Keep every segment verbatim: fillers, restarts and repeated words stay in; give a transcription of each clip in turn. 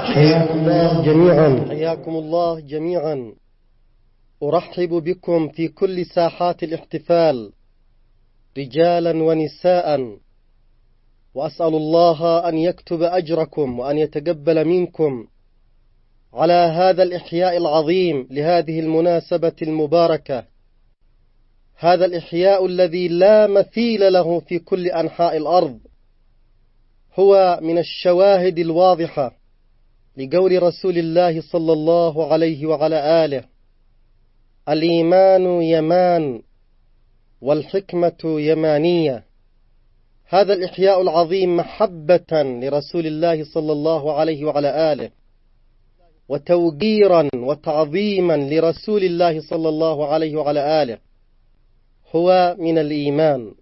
حياكم الله جميعا حياكم الله جميعا. أرحب بكم في كل ساحات الاحتفال رجالا ونساء، وأسأل الله أن يكتب أجركم وأن يتقبل منكم على هذا الإحياء العظيم لهذه المناسبة المباركة، هذا الإحياء الذي لا مثيل له في كل أنحاء الأرض. هو من الشواهد الواضحة لقول رسول الله صلى الله عليه وعلى آله: الإيمان يمان والحكمة يمانية. هذا الإحياء العظيم محبة لرسول الله صلى الله عليه وعلى آله، وتوقيرا وتعظيما لرسول الله صلى الله عليه وعلى آله، هو من الإيمان.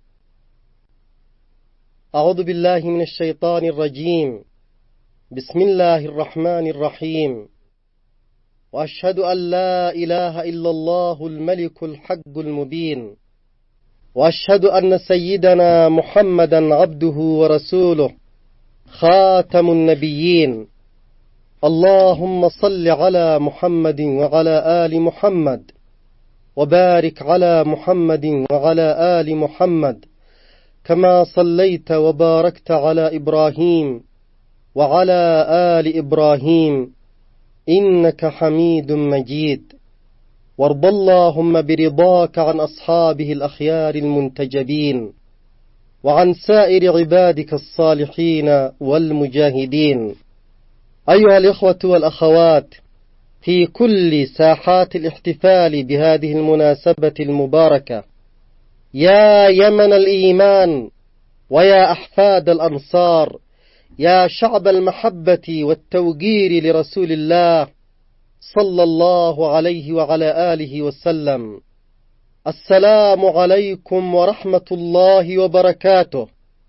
أعوذ بالله من الشيطان الرجيم. بسم الله الرحمن الرحيم. وأشهد أن لا إله إلا الله الملك الحق المبين، وأشهد أن سيدنا محمدا عبده ورسوله خاتم النبيين. اللهم صل على محمد وعلى آل محمد، وبارك على محمد وعلى آل محمد كما صليت وباركت على إبراهيم وعلى آل إبراهيم إنك حميد مجيد. وارض اللهم برضاك عن أصحابه الأخيار المنتجبين، وعن سائر عبادك الصالحين والمجاهدين. أيها الإخوة والأخوات، في كل ساحات الاحتفال بهذه المناسبة المباركة، يا يمن الإيمان ويا أحفاد الأنصار، يا شعب المحبة والتوقير لرسول الله صلى الله عليه وعلى آله وسلم، السلام عليكم ورحمة الله وبركاته.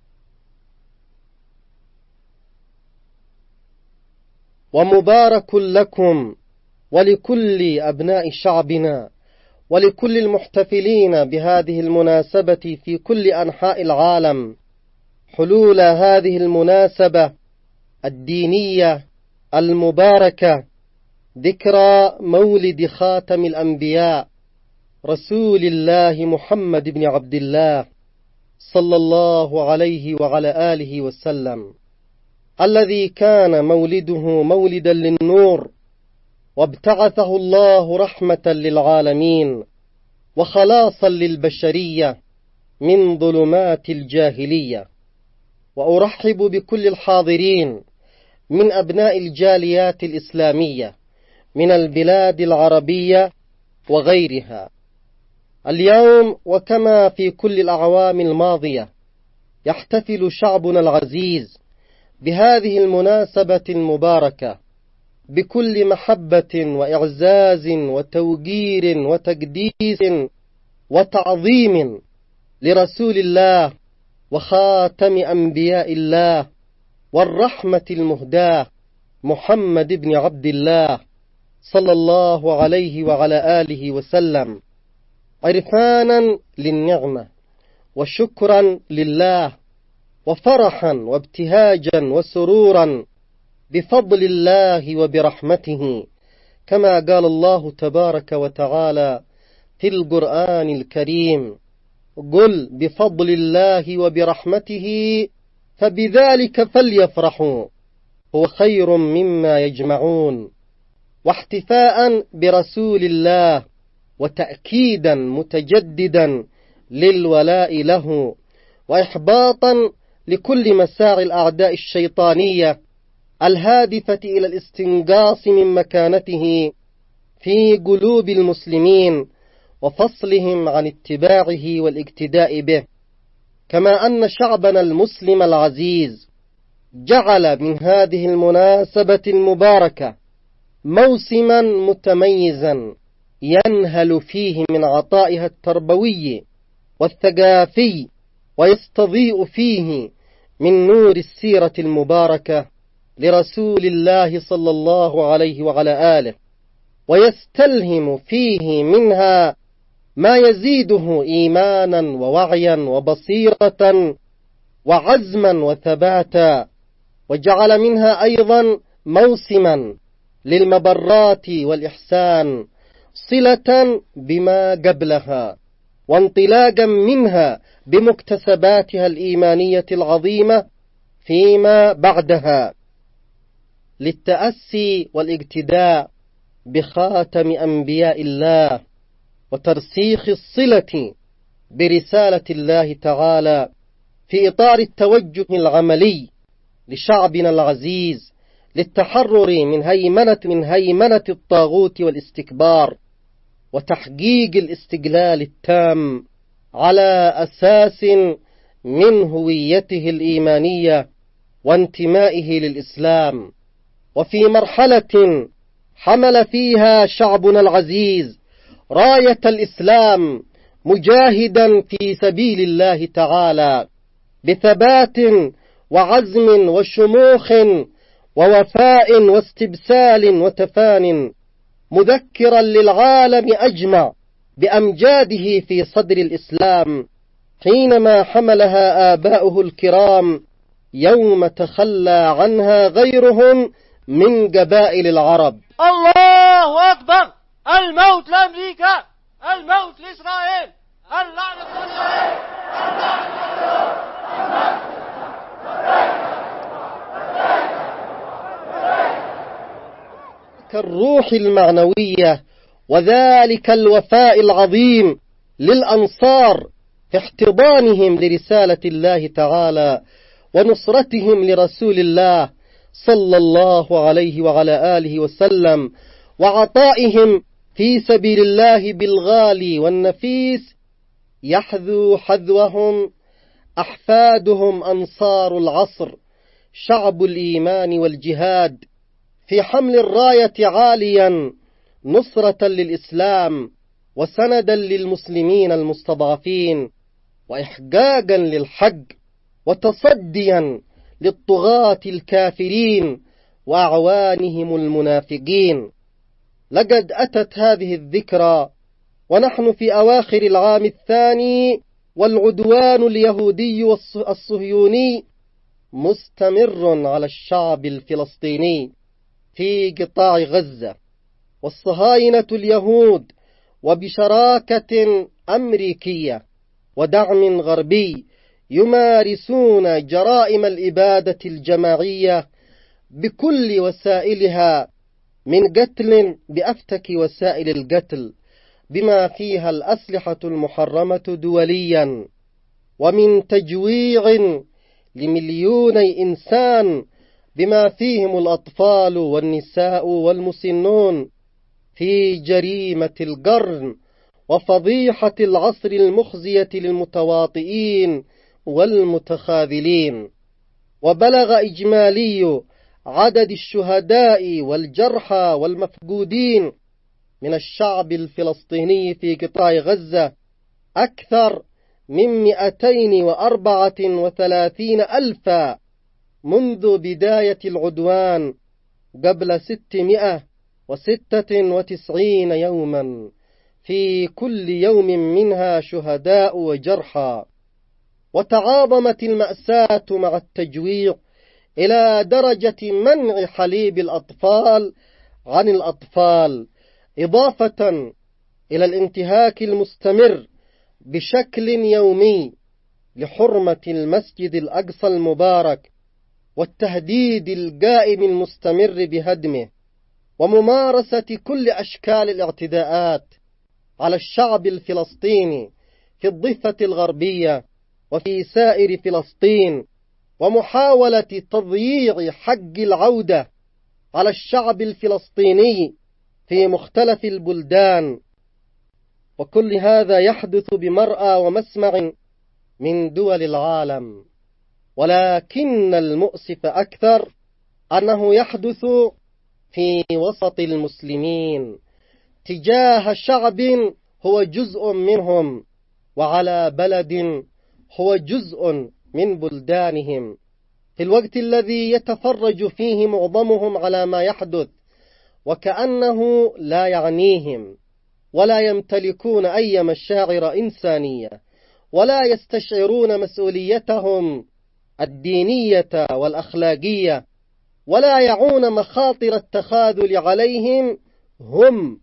ومبارك لكم ولكل أبناء شعبنا ولكل المحتفلين بهذه المناسبة في كل أنحاء العالم حلول هذه المناسبة الدينية المباركة، ذكرى مولد خاتم الأنبياء رسول الله محمد بن عبد الله صلى الله عليه وعلى آله وسلم، الذي كان مولده مولدا للنور، وابتعثه الله رحمة للعالمين وخلاصا للبشرية من ظلمات الجاهلية. وأرحب بكل الحاضرين من أبناء الجاليات الإسلامية من البلاد العربية وغيرها. اليوم وكما في كل الأعوام الماضية يحتفل شعبنا العزيز بهذه المناسبة المباركة بكل محبة وإعزاز وتوقير وتقديس وتعظيم لرسول الله وخاتم أنبياء الله والرحمة المهداة محمد بن عبد الله صلى الله عليه وعلى آله وسلم، عرفانا للنعمة وشكرا لله وفرحا وابتهاجا وسرورا بفضل الله وبرحمته، كما قال الله تبارك وتعالى في القرآن الكريم: قل بفضل الله وبرحمته فبذلك فليفرحوا هو خير مما يجمعون. واحتفاء برسول الله وتأكيدا متجددا للولاء له، وإحباطا لكل مساعي الأعداء الشيطانية الهادفة إلى الاستنقاص من مكانته في قلوب المسلمين وفصلهم عن اتباعه والاقتداء به. كما أن شعبنا المسلم العزيز جعل من هذه المناسبة المباركة موسما متميزا ينهل فيه من عطائها التربوي والثقافي، ويستضيء فيه من نور السيرة المباركة لرسول الله صلى الله عليه وعلى آله، ويستلهم فيه منها ما يزيده إيمانا ووعيا وبصيرة وعزما وثباتا، وجعل منها أيضا موسما للمبرات والإحسان صلة بما قبلها وانطلاقا منها بمكتسباتها الإيمانية العظيمة فيما بعدها، للتأسي والاقتداء بخاتم أنبياء الله وترسيخ الصلة برسالة الله تعالى في إطار التوجه العملي لشعبنا العزيز للتحرر من هيمنة من هيمنة الطاغوت والاستكبار وتحقيق الاستقلال التام على أساس من هويته الإيمانية وانتمائه للإسلام، وفي مرحلة حمل فيها شعبنا العزيز راية الإسلام مجاهدا في سبيل الله تعالى بثبات وعزم وشموخ ووفاء واستبسال وتفان، مذكرا للعالم أجمع بأمجاده في صدر الإسلام حينما حملها آباؤه الكرام يوم تخلى عنها غيرهم من قبائل العرب. الله أكبر! الموت لأمريكا، الموت لإسرائيل، اللعنة لإسرائيل، كالروح المعنوية وذلك الوفاء العظيم للأنصار في احتضانهم لرسالة الله تعالى ونصرتهم لرسول الله صلى الله عليه وعلى آله وسلم وعطائهم في سبيل الله بالغالي والنفيس، يحذو حذوهم أحفادهم أنصار العصر شعب الإيمان والجهاد في حمل الراية عاليا نصرة للإسلام وسندا للمسلمين المستضعفين وإحقاقا للحق وتصديا للطغاة الكافرين وأعوانهم المنافقين. لقد أتت هذه الذكرى ونحن في أواخر العام الثاني والعدوان اليهودي والصهيوني مستمر على الشعب الفلسطيني في قطاع غزة، والصهاينة اليهود وبشراكة أمريكية ودعم غربي يمارسون جرائم الإبادة الجماعية بكل وسائلها، من قتل بأفتك وسائل القتل بما فيها الأسلحة المحرمة دوليا، ومن تجويع لمليوني إنسان بما فيهم الأطفال والنساء والمسنون في جريمة القرن وفضيحة العصر المخزية للمتواطئين والمتخاذلين. وبلغ إجمالي عدد الشهداء والجرحى والمفقودين من الشعب الفلسطيني في قطاع غزة أكثر من مئتين وأربعة وثلاثين ألفا منذ بداية العدوان قبل ستمائة وستة وتسعين يوما، في كل يوم منها شهداء وجرحى. وتعاظمت المأساة مع التجويع إلى درجة منع حليب الأطفال عن الأطفال، إضافة إلى الانتهاك المستمر بشكل يومي لحرمة المسجد الأقصى المبارك، والتهديد القائم المستمر بهدمه، وممارسة كل أشكال الاعتداءات على الشعب الفلسطيني في الضفة الغربية وفي سائر فلسطين، ومحاولة تضييع حق العودة على الشعب الفلسطيني في مختلف البلدان. وكل هذا يحدث بمرأى ومسمع من دول العالم، ولكن المؤسف أكثر أنه يحدث في وسط المسلمين تجاه شعب هو جزء منهم وعلى بلد هو جزء من بلدانهم، في الوقت الذي يتفرج فيه معظمهم على ما يحدث وكأنه لا يعنيهم، ولا يمتلكون أي مشاعر إنسانية، ولا يستشعرون مسؤوليتهم الدينية والأخلاقية ولا يعون مخاطر التخاذل عليهم هم،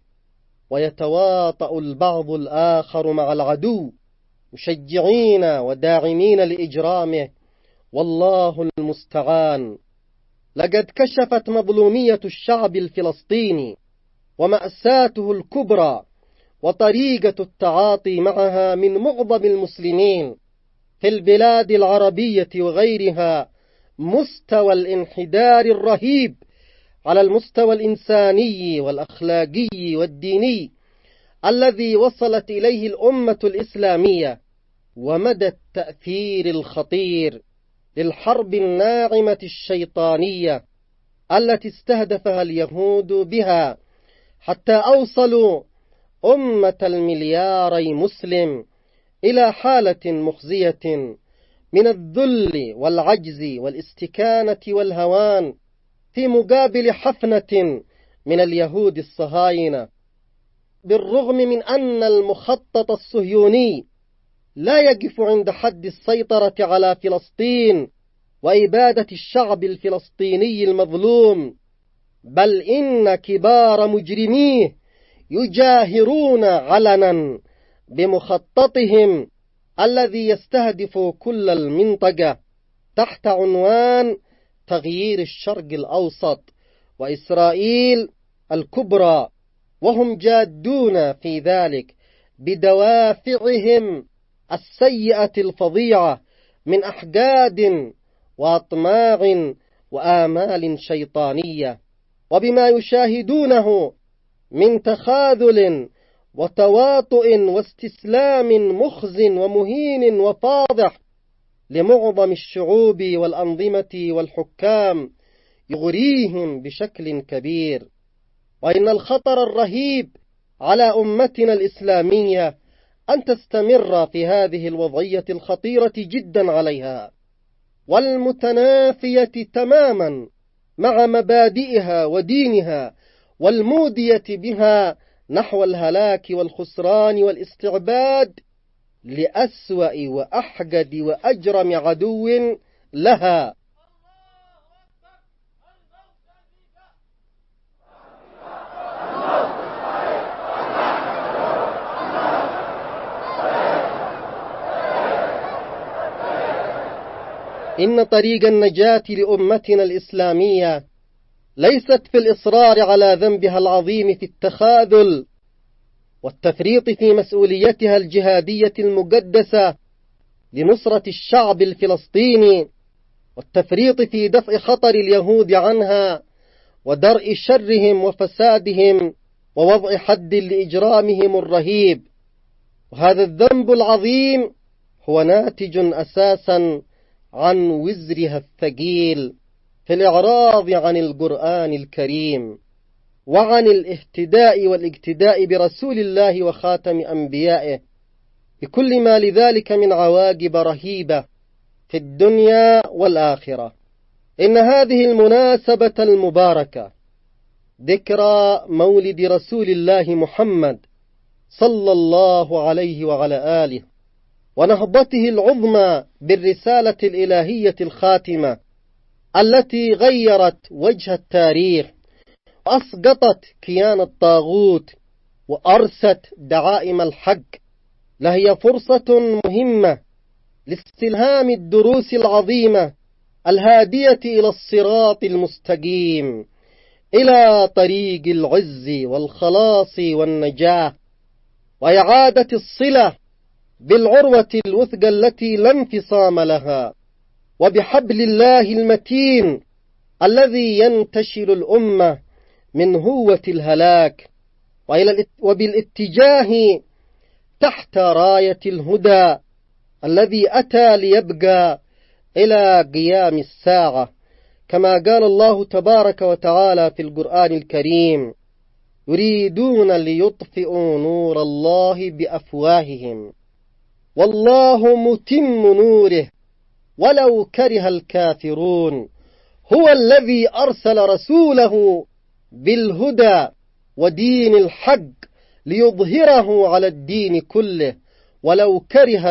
ويتواطأ البعض الآخر مع العدو مشجعين وداعمين لإجرامه، والله المستعان. لقد كشفت مظلومية الشعب الفلسطيني ومأساته الكبرى وطريقة التعاطي معها من معظم المسلمين في البلاد العربية وغيرها مستوى الانحدار الرهيب على المستوى الإنساني والأخلاقي والديني الذي وصلت إليه الأمة الإسلامية، ومدى التأثير الخطير للحرب الناعمة الشيطانية التي استهدفها اليهود بها حتى أوصلوا أمة الملياري مسلم إلى حالة مخزية من الذل والعجز والاستكانة والهوان في مقابل حفنة من اليهود الصهاينة. بالرغم من أن المخطط الصهيوني لا يقف عند حد السيطرة على فلسطين وإبادة الشعب الفلسطيني المظلوم، بل إن كبار مجرميه يجاهرون علنا بمخططهم الذي يستهدف كل المنطقة تحت عنوان تغيير الشرق الأوسط وإسرائيل الكبرى، وهم جادون في ذلك بدوافعهم السيئة الفظيعة من أحقاد وأطماع وآمال شيطانية، وبما يشاهدونه من تخاذل وتواطؤ واستسلام مخز ومهين وفاضح لمعظم الشعوب والأنظمة والحكام يغريهم بشكل كبير. وإن الخطر الرهيب على أمتنا الإسلامية أن تستمر في هذه الوضعية الخطيرة جدا عليها والمتنافية تماما مع مبادئها ودينها والمودية بها نحو الهلاك والخسران والاستعباد لأسوأ وأحقد وأجرم عدو لها. إن طريق النجاة لأمتنا الإسلامية ليست في الإصرار على ذنبها العظيم في التخاذل والتفريط في مسؤوليتها الجهادية المقدسة لنصرة الشعب الفلسطيني، والتفريط في دفع خطر اليهود عنها ودرء شرهم وفسادهم ووضع حد لإجرامهم الرهيب. وهذا الذنب العظيم هو ناتج أساسا عن وزرها الثقيل في الإعراض عن القرآن الكريم وعن الاهتداء والاقتداء برسول الله وخاتم أنبيائه بكل ما لذلك من عواقب رهيبة في الدنيا والآخرة. إن هذه المناسبة المباركة ذكرى مولد رسول الله محمد صلى الله عليه وعلى آله ونهضته العظمى بالرسالة الإلهية الخاتمة التي غيرت وجه التاريخ وأسقطت كيان الطاغوت وأرست دعائم الحق، لهي فرصة مهمة لاستلهام الدروس العظيمة الهادية إلى الصراط المستقيم، إلى طريق العز والخلاص والنجاة، وإعادة الصلة بالعروة الوثقى التي لا انفصام لها، وبحبل الله المتين الذي ينتشل الأمة من هوة الهلاك، وبالاتجاه تحت راية الهدى الذي أتى ليبقى إلى قيام الساعة، كما قال الله تبارك وتعالى في القرآن الكريم: يريدون ليطفئوا نور الله بأفواههم والله متم نوره ولو كره الكافرون. هو الذي أرسل رسوله بالهدى ودين الحق ليظهره على الدين كله ولو كره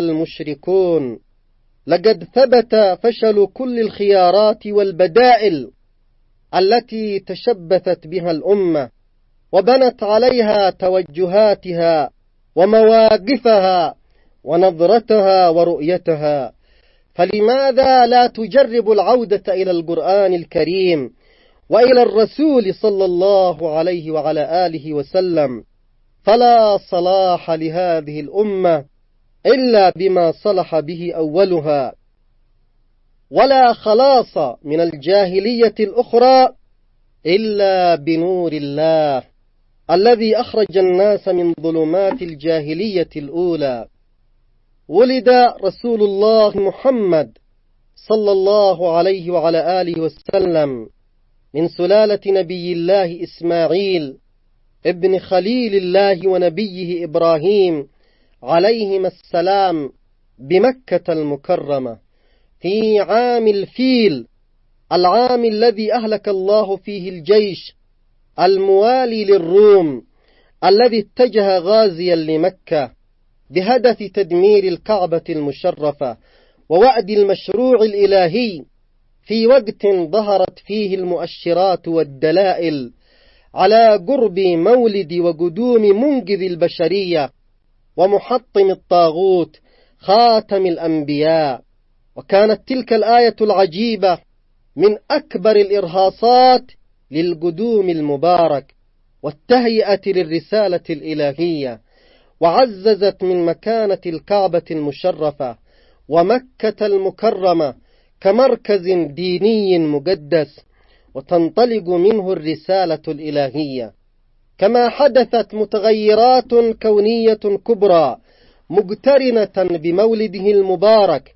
المشركون. لقد ثبت فشل كل الخيارات والبدائل التي تشبثت بها الأمة وبنت عليها توجهاتها ومواقفها ونظرتها ورؤيتها، فلماذا لا تجرب العودة إلى القرآن الكريم وإلى الرسول صلى الله عليه وعلى آله وسلم؟ فلا صلاح لهذه الأمة إلا بما صلح به أولها، ولا خلاص من الجاهلية الأخرى إلا بنور الله الذي أخرج الناس من ظلمات الجاهلية الأولى. ولد رسول الله محمد صلى الله عليه وعلى آله وسلم من سلالة نبي الله إسماعيل ابن خليل الله ونبيه إبراهيم عليهما السلام بمكة المكرمة في عام الفيل، العام الذي أهلك الله فيه الجيش الموالي للروم الذي اتجه غازيا لمكة بهدف تدمير الكعبة المشرفة ووعد المشروع الإلهي، في وقت ظهرت فيه المؤشرات والدلائل على قرب مولد وقدوم منقذ البشرية ومحطم الطاغوت خاتم الأنبياء. وكانت تلك الآية العجيبة من أكبر الإرهاصات للقدوم المبارك والتهيئة للرسالة الإلهية، وعززت من مكانة الكعبة المشرفة ومكة المكرمة كمركز ديني مقدس وتنطلق منه الرسالة الإلهية. كما حدثت متغيرات كونية كبرى مقترنة بمولده المبارك،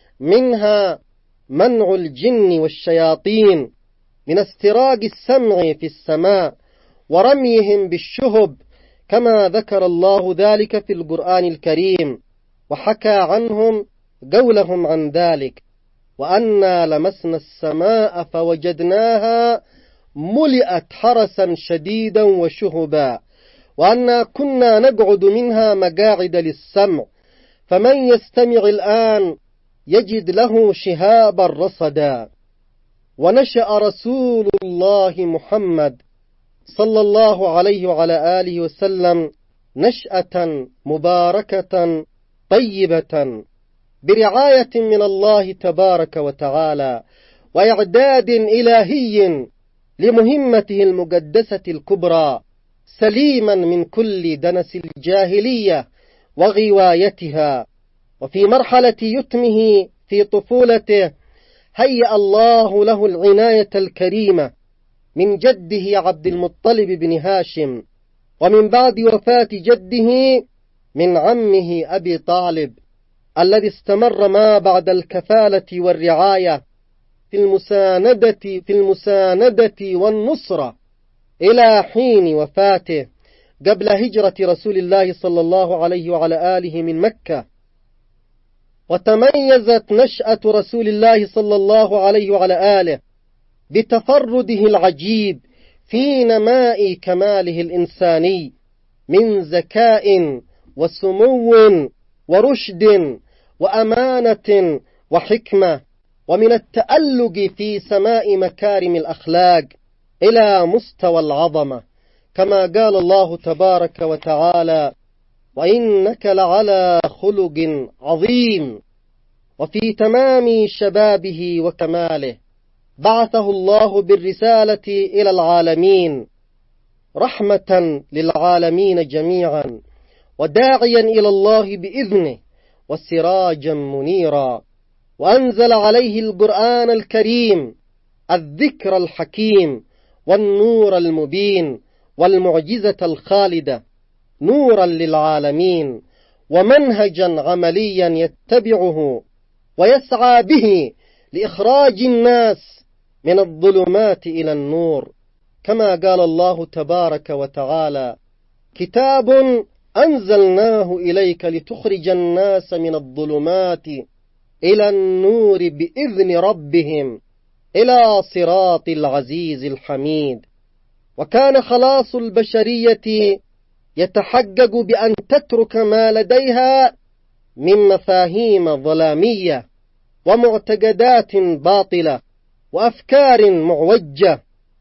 منها منع الجن والشياطين من استراق السمع في السماء ورميهم بالشهب، كما ذكر الله ذلك في القرآن الكريم وحكى عنهم قولهم عن ذلك: وأنا لمسنا السماء فوجدناها ملئت حرسا شديدا وشهبا، وأنا كنا نقعد منها مقاعد للسمع، فمن يستمع الآن يجد له شهابا رصدا. ونشأ رسول الله محمد صلى الله عليه وعلى آله وسلم نشأة مباركة طيبة برعاية من الله تبارك وتعالى وإعداد إلهي لمهمته المقدسة الكبرى، سليما من كل دنس الجاهلية وغوايتها. وفي مرحلة يتمه في طفولته هيأ الله له العناية الكريمة من جده عبد المطلب بن هاشم، ومن بعد وفاة جده من عمه أبي طالب، الذي استمر ما بعد الكفالة والرعاية في المساندة في المساندة والنصرة إلى حين وفاته قبل هجرة رسول الله صلى الله عليه وعلى آله من مكة. وتميزت نشأة رسول الله صلى الله عليه وعلى آله بتفرده العجيب في نماء كماله الإنساني من ذكاء وسمو ورشد وأمانة وحكمة، ومن التألق في سماء مكارم الأخلاق إلى مستوى العظمة، كما قال الله تبارك وتعالى: وإنك لعلى خلق عظيم. وفي تمام شبابه وكماله بعثه الله بالرسالة إلى العالمين رحمة للعالمين جميعا، وداعيا إلى الله بإذنه وسراجا منيرا، وأنزل عليه القرآن الكريم الذكر الحكيم والنور المبين والمعجزة الخالدة، نورا للعالمين ومنهجا عمليا يتبعه ويسعى به لإخراج الناس من الظلمات إلى النور، كما قال الله تبارك وتعالى: كتاب أنزلناه إليك لتخرج الناس من الظلمات إلى النور بإذن ربهم إلى صراط العزيز الحميد. وكان خلاص البشرية يتحقق بأن تترك ما لديها من مفاهيم ظلامية ومعتقدات باطلة وأفكار معوجة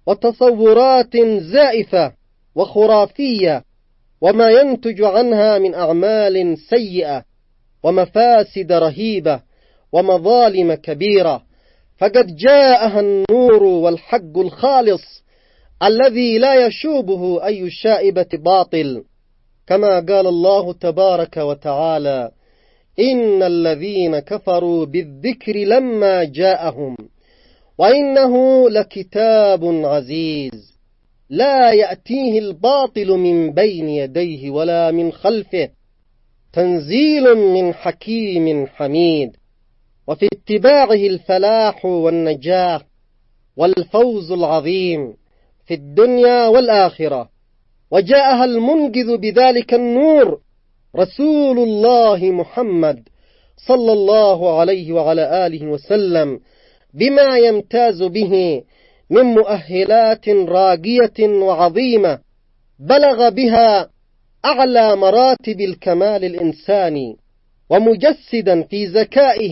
وتصورات زائفة وخرافية، وما ينتج عنها من أعمال سيئة ومفاسد رهيبة ومظالم كبيرة، فقد جاءها النور والحق الخالص الذي لا يشوبه أي شائبة باطل، كما قال الله تبارك وتعالى: إن الذين كفروا بالذكر لما جاءهم وإنه لكتاب عزيز لا يأتيه الباطل من بين يديه ولا من خلفه تنزيل من حكيم حميد. وفي اتباعه الفلاح والنجاح والفوز العظيم في الدنيا والآخرة. وجاءها المنقذ بذلك النور رسول الله محمد صلى الله عليه وعلى آله وسلم، بما يمتاز به من مؤهلات راقية وعظيمة بلغ بها أعلى مراتب الكمال الإنساني، ومجسدا في ذكائه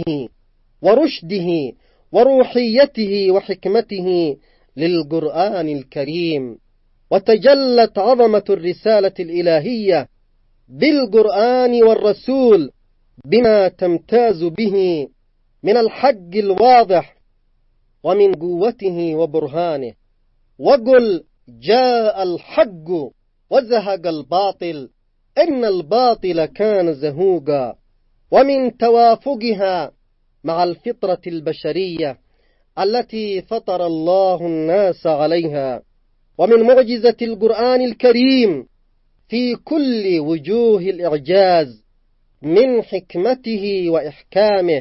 ورشده وروحيته وحكمته للقرآن الكريم. وتجلت عظمة الرسالة الإلهية بالقرآن والرسول بما تمتاز به من الحق الواضح ومن قوته وبرهانه. وقل جاء الحق وزهق الباطل إن الباطل كان زهوقا. ومن توافقها مع الفطرة البشرية التي فطر الله الناس عليها، ومن معجزة القرآن الكريم في كل وجوه الإعجاز من حكمته وإحكامه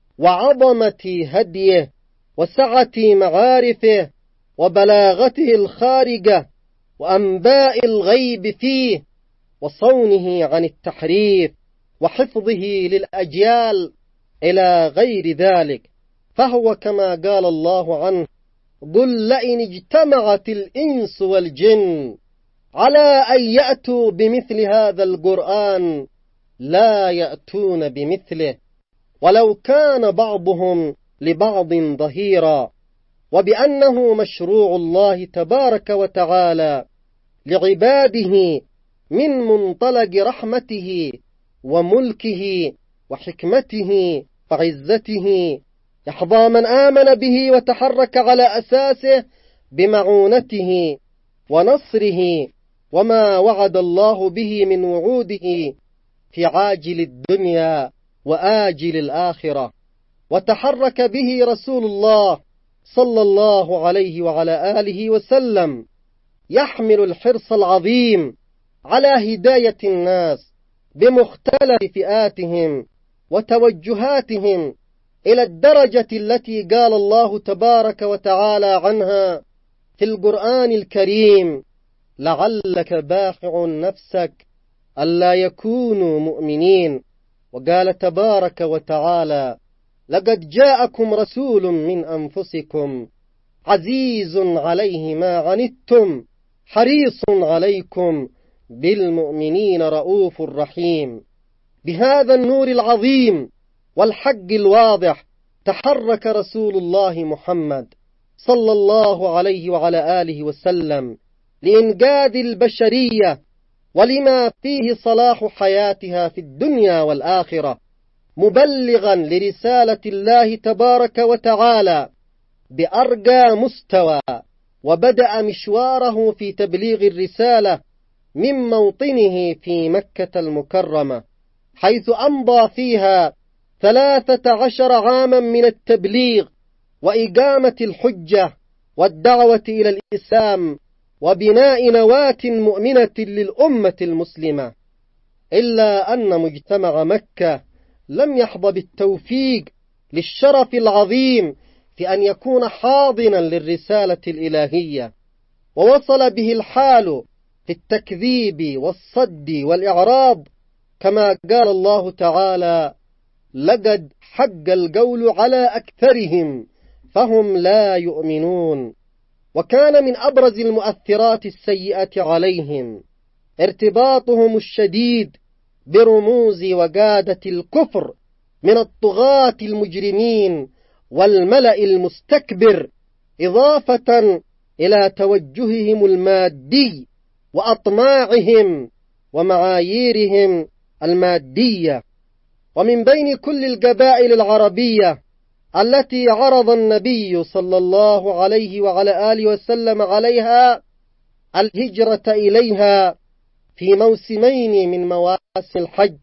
وعظمة هديه وسعة معارفه وبلاغته الخارجة وأنباء الغيب فيه وصونه عن التحريف وحفظه للأجيال إلى غير ذلك. فهو كما قال الله عنه: قل لئن اجتمعت الإنس والجن على أن يأتوا بمثل هذا القرآن لا يأتون بمثله ولو كان بعضهم لبعض ظهيرا. وبأنه مشروع الله تبارك وتعالى لعباده من منطلق رحمته وملكه وحكمته وعزته، يحظى من آمن به وتحرك على أساسه بمعونته ونصره وما وعد الله به من وعوده في عاجل الدنيا وآجل الآخرة. وتحرك به رسول الله صلى الله عليه وعلى آله وسلم يحمل الحرص العظيم على هداية الناس بمختلف فئاتهم وتوجهاتهم إلى الدرجة التي قال الله تبارك وتعالى عنها في القرآن الكريم: لعلك باخع نفسك ألا يكونوا مؤمنين. وقال تبارك وتعالى: لقد جاءكم رسول من أنفسكم عزيز عليه ما عنتم حريص عليكم بالمؤمنين رؤوف رحيم. بهذا النور العظيم والحق الواضح تحرك رسول الله محمد صلى الله عليه وعلى آله وسلم لإنقاذ البشرية ولما فيه صلاح حياتها في الدنيا والآخرة، مبلغا لرسالة الله تبارك وتعالى بأرقى مستوى. وبدأ مشواره في تبليغ الرسالة من موطنه في مكة المكرمة، حيث أمضى فيها ثلاثة عشر عاما من التبليغ وإقامة الحجة والدعوة إلى الإسلام وبناء نواة مؤمنة للأمة المسلمة. إلا أن مجتمع مكة لم يحظى بالتوفيق للشرف العظيم في أن يكون حاضنا للرسالة الإلهية، ووصل به الحال في التكذيب والصد والإعراض، كما قال الله تعالى: لقد حق القول على أكثرهم فهم لا يؤمنون. وكان من أبرز المؤثرات السيئة عليهم ارتباطهم الشديد برموز وقادة الكفر من الطغاة المجرمين والملأ المستكبر، إضافة إلى توجههم المادي وأطماعهم ومعاييرهم المادية. ومن بين كل القبائل العربية التي عرض النبي صلى الله عليه وعلى آله وسلم عليها الهجرة إليها في موسمين من مواسم الحج،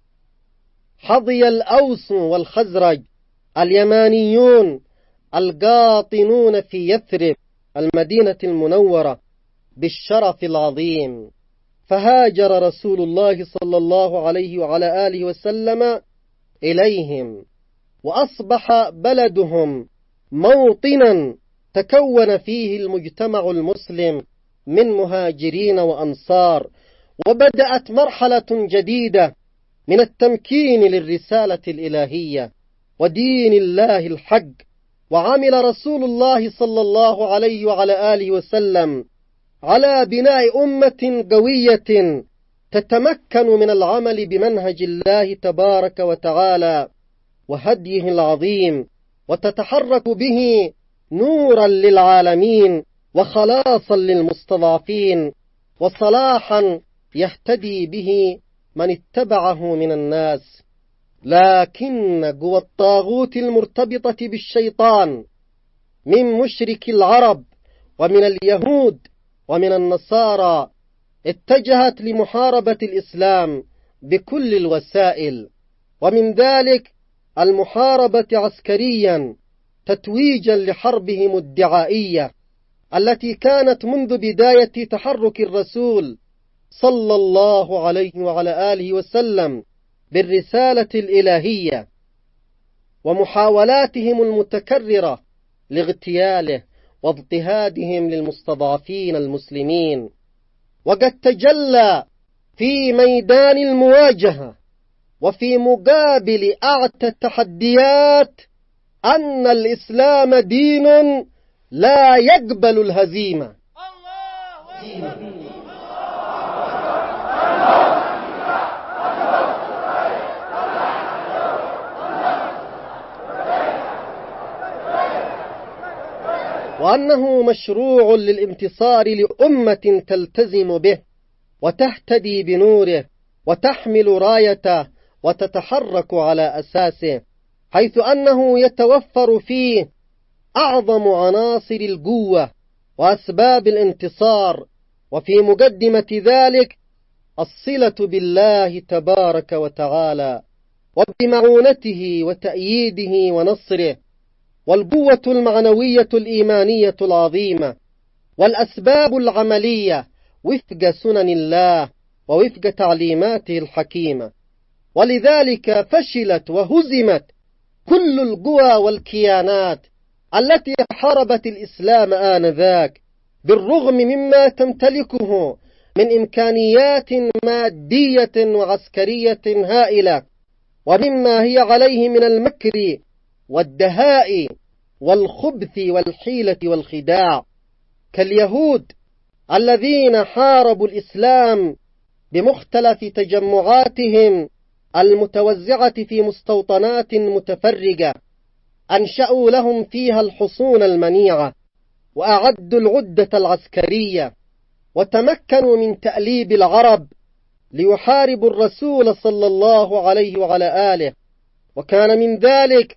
حظي الأوس والخزرج اليمانيون القاطنون في يثرب المدينة المنورة بالشرف العظيم، فهاجر رسول الله صلى الله عليه وعلى آله وسلم إليهم، وأصبح بلدهم موطنا تكون فيه المجتمع المسلم من مهاجرين وأنصار، وبدأت مرحلة جديدة من التمكين للرسالة الإلهية ودين الله الحق. وعمل رسول الله صلى الله عليه وعلى آله وسلم على بناء أمة قوية تتمكن من العمل بمنهج الله تبارك وتعالى وهديه العظيم، وتتحرك به نورا للعالمين وخلاصا للمستضعفين وصلاحا يهتدي به من اتبعه من الناس. لكن قوى الطاغوت المرتبطة بالشيطان من مشرك العرب ومن اليهود ومن النصارى اتجهت لمحاربة الإسلام بكل الوسائل، ومن ذلك المحاربة عسكريا تتويجا لحربهم الدعائية التي كانت منذ بداية تحرك الرسول صلى الله عليه وعلى آله وسلم بالرسالة الإلهية، ومحاولاتهم المتكررة لاغتياله واضطهادهم للمستضعفين المسلمين. وقد تجلى في ميدان المواجهة وفي مقابل أعتى التحديات أن الإسلام دين لا يقبل الهزيمة. وأنه مشروع للانتصار لأمة تلتزم به وتهتدي بنوره وتحمل رايته وتتحرك على أساسه، حيث أنه يتوفر فيه أعظم عناصر القوة وأسباب الانتصار، وفي مقدمة ذلك الصلة بالله تبارك وتعالى وبمعونته وتأييده ونصره، والقوة المعنوية الإيمانية العظيمة، والأسباب العملية وفق سنن الله ووفق تعليماته الحكيمة. ولذلك فشلت وهزمت كل القوى والكيانات التي حاربت الإسلام آنذاك، بالرغم مما تمتلكه من إمكانيات مادية وعسكرية هائلة، ومما هي عليه من المكر والدهاء والخبث والحيلة والخداع، كاليهود الذين حاربوا الإسلام بمختلف تجمعاتهم المتوزعة في مستوطنات متفرقة، أنشأوا لهم فيها الحصون المنيعة وأعدوا العدة العسكرية، وتمكنوا من تأليب العرب ليحاربوا الرسول صلى الله عليه وعلى آله. وكان من ذلك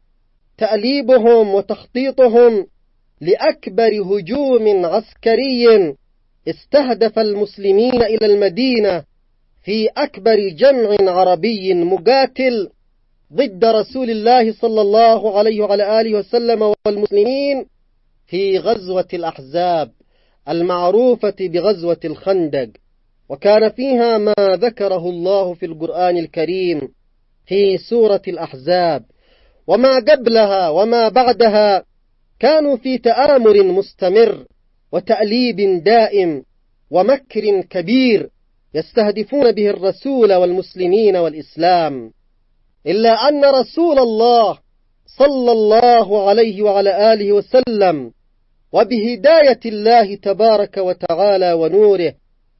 تأليبهم وتخطيطهم لأكبر هجوم عسكري استهدف المسلمين إلى المدينة في أكبر جمع عربي مقاتل ضد رسول الله صلى الله عليه وعلى آله وسلم والمسلمين في غزوة الأحزاب المعروفة بغزوة الخندق، وكان فيها ما ذكره الله في القرآن الكريم في سورة الأحزاب. وما قبلها وما بعدها كانوا في تآمر مستمر وتأليب دائم ومكر كبير يستهدفون به الرسول والمسلمين والإسلام، إلا أن رسول الله صلى الله عليه وعلى آله وسلم وبهداية الله تبارك وتعالى ونوره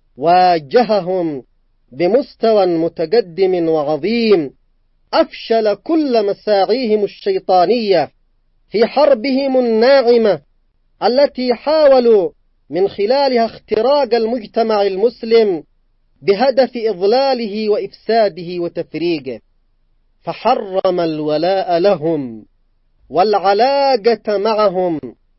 واجههم بمستوى متقدم وعظيم، أفشل كل مساعيهم الشيطانية في حربهم الناعمة التي حاولوا من خلالها اختراق المجتمع المسلم بهدف إضلاله وإفساده وتفريقه، فحرم الولاء لهم والعلاقة معهم،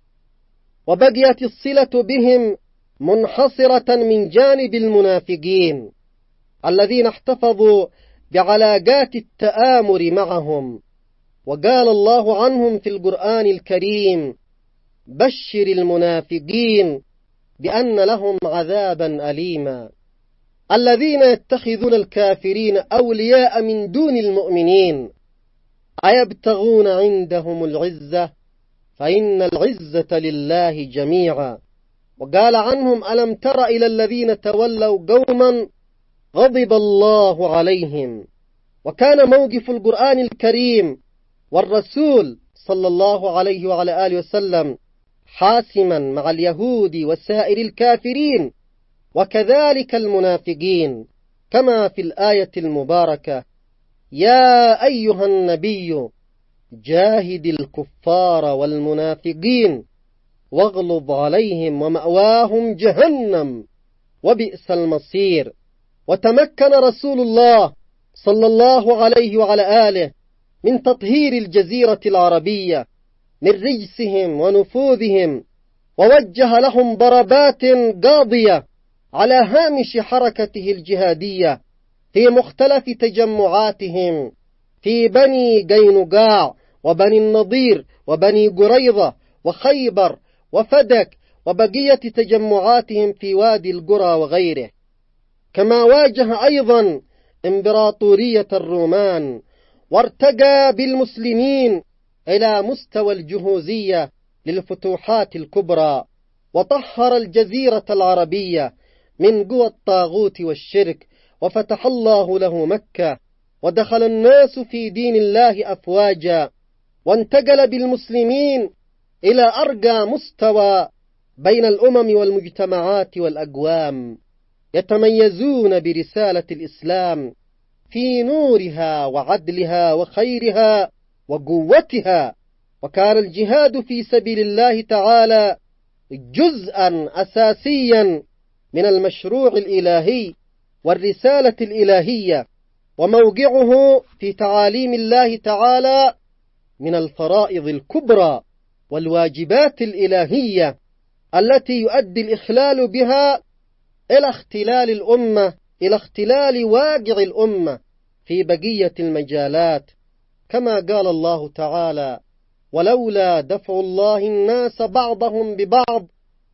وبقيت الصلة بهم منحصرة من جانب المنافقين الذين احتفظوا بعلاقات التآمر معهم. وقال الله عنهم في القرآن الكريم: بشر المنافقين بأن لهم عذابا أليما. الذين يتخذون الكافرين أولياء من دون المؤمنين أيبتغون عندهم العزة فإن العزة لله جميعا. وقال عنهم: ألم تر إلى الذين تولوا قوما غضب الله عليهم. وكان موقف القرآن الكريم والرسول صلى الله عليه وعلى آله وسلم حاسما مع اليهود وسائر الكافرين وكذلك المنافقين، كما في الآية المباركة: يا أيها النبي جاهد الكفار والمنافقين واغلظ عليهم ومأواهم جهنم وبئس المصير. وتمكن رسول الله صلى الله عليه وعلى آله من تطهير الجزيرة العربية من رجسهم ونفوذهم، ووجه لهم ضربات قاضية على هامش حركته الجهادية في مختلف تجمعاتهم في بني قينقاع وبني النضير وبني قريظة وخيبر وفدك وبقية تجمعاتهم في وادي القرى وغيره. كما واجه أيضا إمبراطورية الرومان، وارتقى بالمسلمين إلى مستوى الجهوزية للفتوحات الكبرى، وطهر الجزيرة العربية من قوى الطاغوت والشرك، وفتح الله له مكة، ودخل الناس في دين الله أفواجا، وانتقل بالمسلمين إلى أرقى مستوى بين الأمم والمجتمعات والأقوام، يتميزون برسالة الإسلام في نورها وعدلها وخيرها وقوتها. وكان الجهاد في سبيل الله تعالى جزءا أساسيا من المشروع الإلهي والرسالة الإلهية، وموقعه في تعاليم الله تعالى من الفرائض الكبرى والواجبات الإلهية التي يؤدي الإخلال بها إلى اختلال الأمة إلى اختلال واقع الأمة في بقية المجالات، كما قال الله تعالى: ولولا دفع الله الناس بعضهم ببعض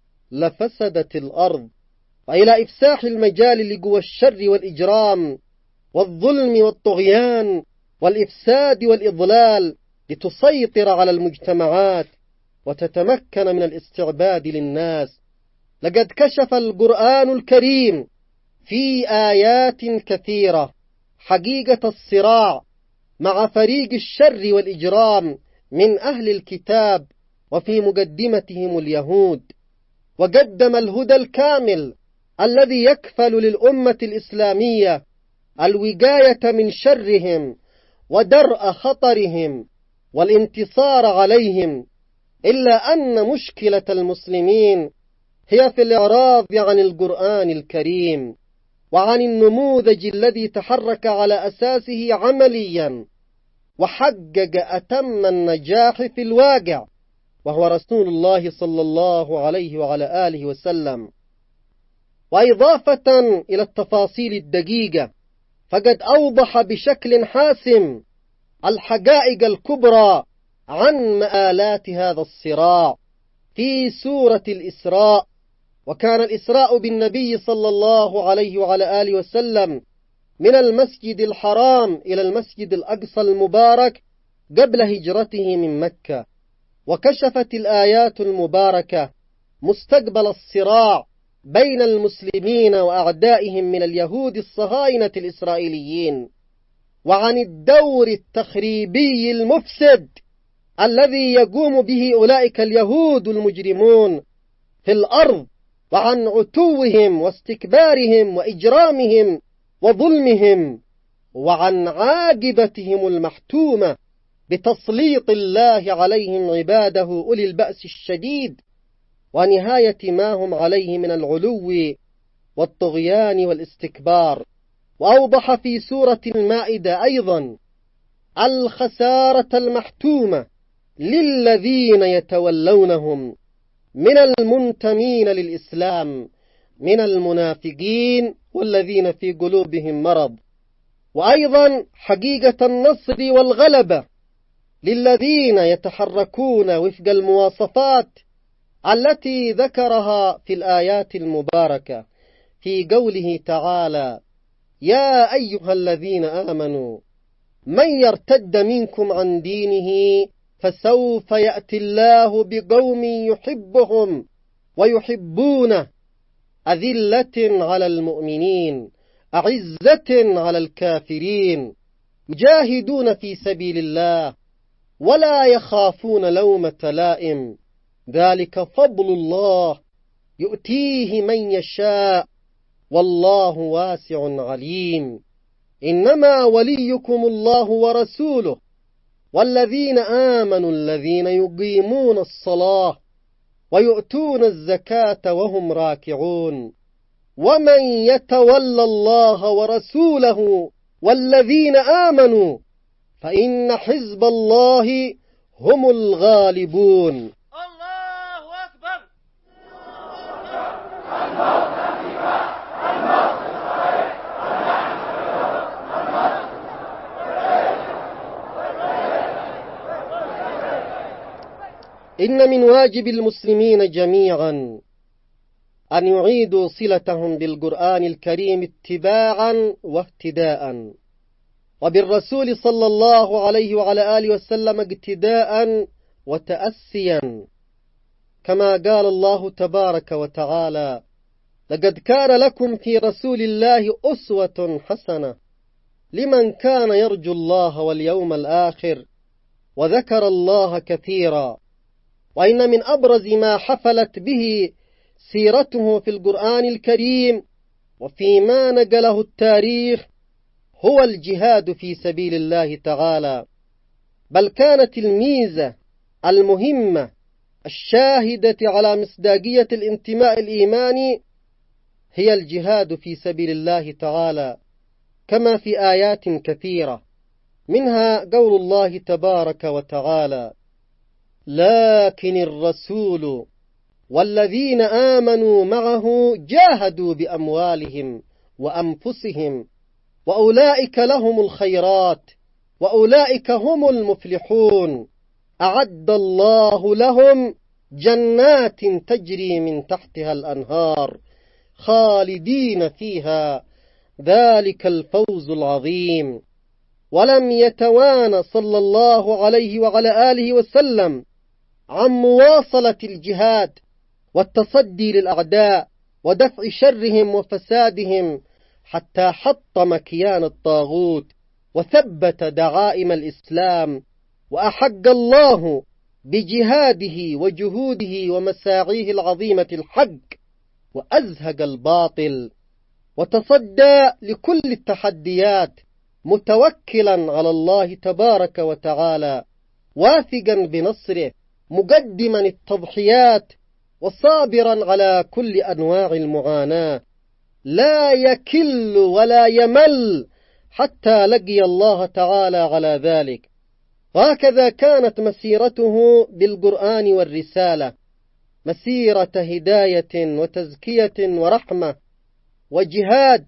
لفسدت الأرض. وإلى إفساح المجال لقوى الشر والإجرام والظلم والطغيان والإفساد والإضلال لتسيطر على المجتمعات وتتمكن من الاستعباد للناس. لقد كشف القرآن الكريم في آيات كثيرة حقيقة الصراع مع فريق الشر والإجرام من أهل الكتاب، وفي مقدمتهم اليهود، وقدم الهدى الكامل الذي يكفل للأمة الإسلامية الوقاية من شرهم ودرء خطرهم والانتصار عليهم. إلا أن مشكلة المسلمين هي في الإعراض عن القرآن الكريم وعن النموذج الذي تحرك على أساسه عمليا وحقق أتم النجاح في الواقع، وهو رسول الله صلى الله عليه وعلى آله وسلم. وإضافة إلى التفاصيل الدقيقة، فقد أوضح بشكل حاسم الحقائق الكبرى عن مآلات هذا الصراع في سورة الإسراء. وكان الإسراء بالنبي صلى الله عليه وعلى آله وسلم من المسجد الحرام إلى المسجد الأقصى المبارك قبل هجرته من مكة. وكشفت الآيات المباركة مستقبل الصراع بين المسلمين وأعدائهم من اليهود الصهاينة الإسرائيليين، وعن الدور التخريبي المفسد الذي يقوم به أولئك اليهود المجرمون في الأرض، وعن عتوهم واستكبارهم وإجرامهم وظلمهم، وعن عاقبتهم المحتومة بتسليط الله عليهم عباده أولي البأس الشديد ونهاية ما هم عليه من العلو والطغيان والاستكبار. وأوضح في سورة المائدة أيضا الخسارة المحتومة للذين يتولونهم من المنتمين للإسلام من المنافقين والذين في قلوبهم مرض. وأيضا حقيقة النصر والغلبة للذين يتحركون وفق المواصفات التي ذكرها في الآيات المباركة في قوله تعالى: يا أيها الذين آمنوا من يرتد منكم عن دينه فسوف يأتي الله بقوم يحبهم ويحبونه أذلة على المؤمنين أعزة على الكافرين يجاهدون في سبيل الله ولا يخافون لومة لائم ذلك فضل الله يؤتيه من يشاء والله واسع عليم. إنما وليكم الله ورسوله والذين آمنوا الذين يقيمون الصلاة ويؤتون الزكاة وهم راكعون ومن يتولى الله ورسوله والذين آمنوا فإن حزب الله هم الغالبون. الله أكبر. إن من واجب المسلمين جميعا أن يعيدوا صلتهم بالقرآن الكريم اتباعا واهتداء، وبالرسول صلى الله عليه وعلى آله وسلم اقتداء وتأسيا، كما قال الله تبارك وتعالى: لقد كان لكم في رسول الله أسوة حسنة لمن كان يرجو الله واليوم الآخر وذكر الله كثيرا. وإن من أبرز ما حفلت به سيرته في القرآن الكريم وفيما نقله التاريخ هو الجهاد في سبيل الله تعالى، بل كانت الميزة المهمة الشاهدة على مصداقية الانتماء الإيماني هي الجهاد في سبيل الله تعالى، كما في آيات كثيرة، منها قول الله تبارك وتعالى: لكن الرسول والذين آمنوا معه جاهدوا بأموالهم وأنفسهم وأولئك لهم الخيرات وأولئك هم المفلحون أعد الله لهم جنات تجري من تحتها الأنهار خالدين فيها ذلك الفوز العظيم. ولم يتوانى صلى الله عليه وعلى آله وسلم عن مواصلة الجهاد والتصدي للأعداء ودفع شرهم وفسادهم حتى حطم كيان الطاغوت وثبت دعائم الإسلام، وأحق الله بجهاده وجهوده ومساعيه العظيمة الحق وأزهق الباطل، وتصدى لكل التحديات متوكلا على الله تبارك وتعالى واثقا بنصره مقدما التضحيات وصابرا على كل أنواع المعاناة، لا يكل ولا يمل حتى لقي الله تعالى على ذلك. وهكذا كانت مسيرته بالقرآن والرسالة مسيرة هداية وتزكية ورحمة وجهاد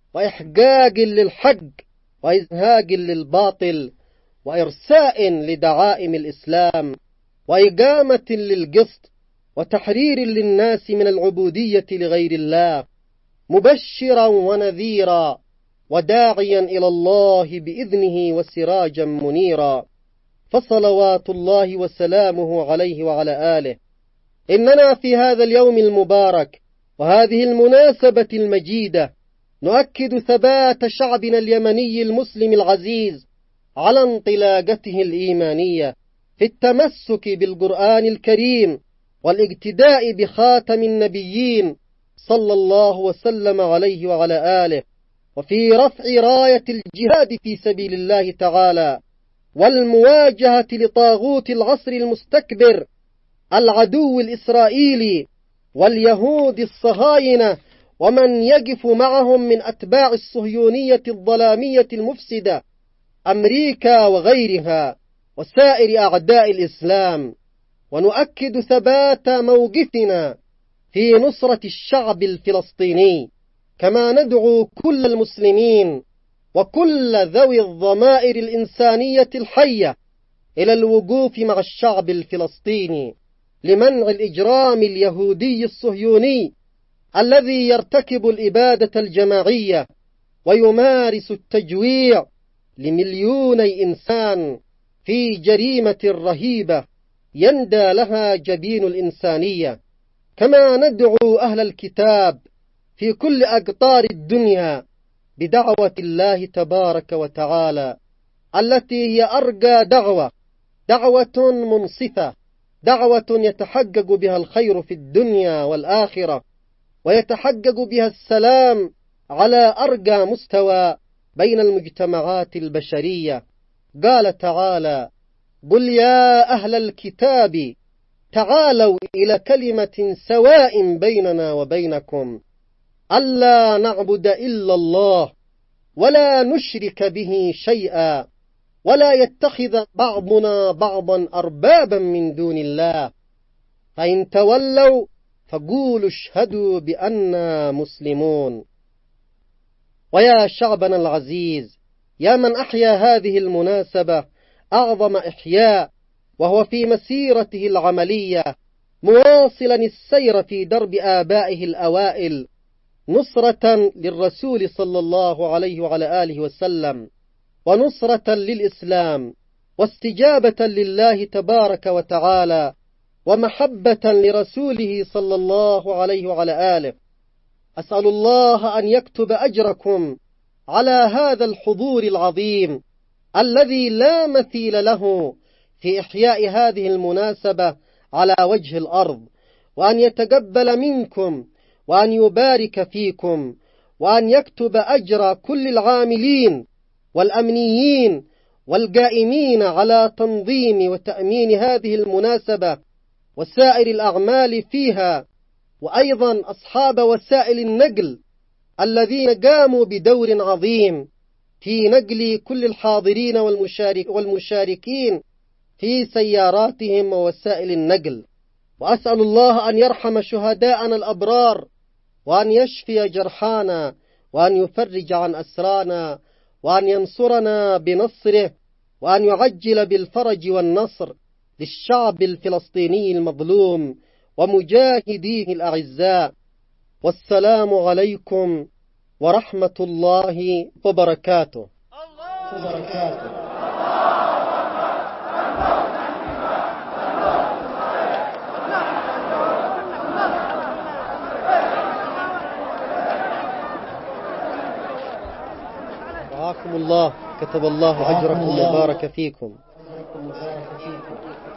وإحقاق للحق وإزهاق للباطل وإرساء لدعائم الإسلام وإقامة للقسط وتحرير للناس من العبودية لغير الله، مبشرا ونذيرا وداعيا إلى الله بإذنه وسراجا منيرا، فصلوات الله وسلامه عليه وعلى آله. إننا في هذا اليوم المبارك وهذه المناسبة المجيدة نؤكد ثبات شعبنا اليمني المسلم العزيز على انطلاقته الإيمانية في التمسك بالقرآن الكريم والاقتداء بخاتم النبيين صلى الله وسلم عليه وعلى آله، وفي رفع راية الجهاد في سبيل الله تعالى والمواجهة لطاغوت العصر المستكبر العدو الإسرائيلي واليهود الصهاينة ومن يقف معهم من أتباع الصهيونية الظلامية المفسدة، أمريكا وغيرها وسائر أعداء الإسلام. ونؤكد ثبات موقفنا في نصرة الشعب الفلسطيني، كما ندعو كل المسلمين وكل ذوي الضمائر الإنسانية الحية إلى الوقوف مع الشعب الفلسطيني لمنع الإجرام اليهودي الصهيوني الذي يرتكب الإبادة الجماعية ويمارس التجويع لمليوني إنسان في جريمة رهيبة يندى لها جبين الإنسانية. كما ندعو أهل الكتاب في كل أقطار الدنيا بدعوة الله تبارك وتعالى التي هي أرجى دعوة، دعوة منصفة، دعوة يتحقق بها الخير في الدنيا والآخرة، ويتحقق بها السلام على أرجى مستوى بين المجتمعات البشرية. قال تعالى: قل يا أهل الكتاب تعالوا إلى كلمة سواء بيننا وبينكم ألا نعبد إلا الله ولا نشرك به شيئا ولا يتخذ بعضنا بعضا أربابا من دون الله فإن تولوا فقولوا اشهدوا بأننا مسلمون. ويا شعبنا العزيز، يا من أحيا هذه المناسبة أعظم إحياء وهو في مسيرته العملية مواصلا السير في درب آبائه الأوائل نصرة للرسول صلى الله عليه وعلى آله وسلم، ونصرة للإسلام، واستجابة لله تبارك وتعالى، ومحبة لرسوله صلى الله عليه وعلى آله. أسأل الله أن يكتب أجركم على هذا الحضور العظيم الذي لا مثيل له في إحياء هذه المناسبة على وجه الأرض، وأن يتقبل منكم وأن يبارك فيكم، وأن يكتب أجر كل العاملين والأمنيين والقائمين على تنظيم وتأمين هذه المناسبة وسائر الأعمال فيها، وأيضا أصحاب وسائل النقل الذين قاموا بدور عظيم في نقل كل الحاضرين والمشارك والمشاركين في سياراتهم ووسائل النقل. وأسأل الله أن يرحم شهداءنا الأبرار، وأن يشفي جرحانا، وأن يفرج عن أسرانا، وأن ينصرنا بنصره، وأن يعجل بالفرج والنصر للشعب الفلسطيني المظلوم ومجاهديه الأعزاء. والسلام عليكم ورحمة الله وبركاته. وبركاته. رعاكم الله، كتب الله أجركم وبارك فيكم.